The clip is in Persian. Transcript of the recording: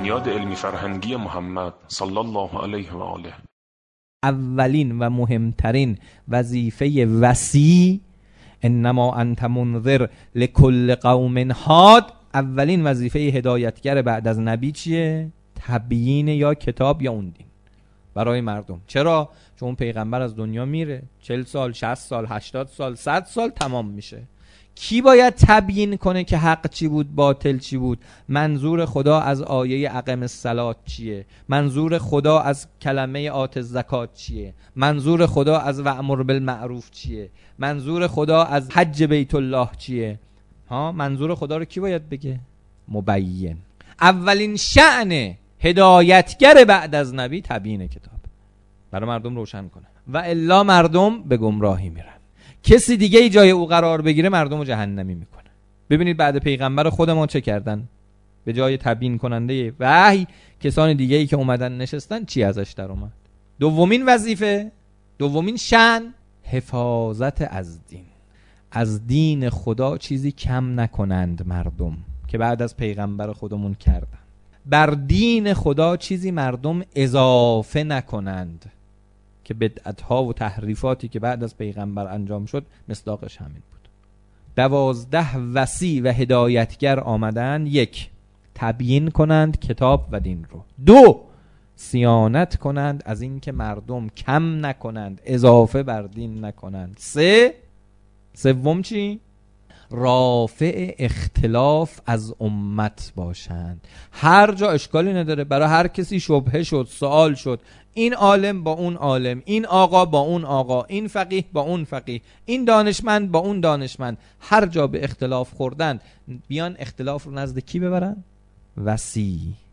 بنیاد علمی فرهنگی محمد صلی الله علیه و آله. اولین و مهمترین وظیفه وصی، انما انت منذر لکل قوم هاد، اولین وظیفه هدایتگر بعد از نبی چیه؟ تبیین یا کتاب یا اون دین برای مردم. چرا؟ چون اون پیغمبر از دنیا میره، 40 سال 60 سال 80 سال 100 سال تمام میشه. کی باید تبیین کنه که حق چی بود باطل چی بود؟ منظور خدا از آیه اقم الصلاة چیه؟ منظور خدا از کلمه آت الزکات چیه؟ منظور خدا از وأمر بالمعروف چیه؟ منظور خدا از حج بیت الله چیه؟ منظور خدا رو کی باید بگه؟ مبین. اولین شأن هدایتگر بعد از نبی تبیین کتاب، برای مردم روشن کنه، و الا مردم به گمراهی میرن. کسی دیگه ای جای او قرار بگیره مردم رو جهنمی میکنه. ببینید بعد پیغمبر خودمون چه کردن؟ به جای تبیین کننده وحی کسان دیگه ای که اومدن نشستن چی ازش در اومد؟ دومین وظیفه، دومین شأن، حفاظت از دین. از دین خدا چیزی کم نکنند مردم، که بعد از پیغمبر خودمون کردن. بر دین خدا چیزی مردم اضافه نکنند، که بدعت‌ها و تحریفاتی که بعد از پیغمبر انجام شد مصداقش همین بود. 12 وصی و هدایتگر آمدن. 1. تبیین کنند کتاب و دین رو. 2. صیانت کنند از این که مردم کم نکنند، اضافه بر دین نکنند. 3. سوم چی؟ رافع اختلاف از امت باشند. هر جا اشکالی نداره، برای هر کسی شبهه شد، سوال شد، این عالم با اون عالم، این آقا با اون آقا، این فقیه با اون فقیه، این دانشمند با اون دانشمند، هر جا به اختلاف خوردن بیان اختلاف رو نزد کی ببرن؟ وصی.